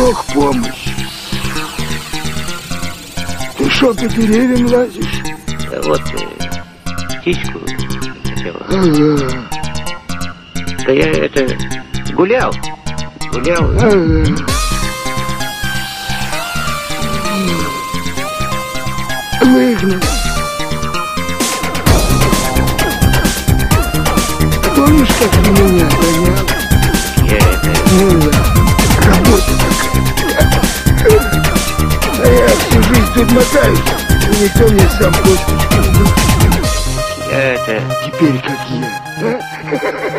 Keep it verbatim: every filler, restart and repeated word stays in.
Бог помощь. Ты что, по деревьям лазишь? Да вот, птичку хотел. Ага. Да я это гулял. Гулял. Ага. Выгнал. Помнишь, как ты меня гонял? Я это... Ну да, работа такая. А я всю жизнь тут мотаюсь, и никто мне сам косточку не дал. Я это... Теперь как я.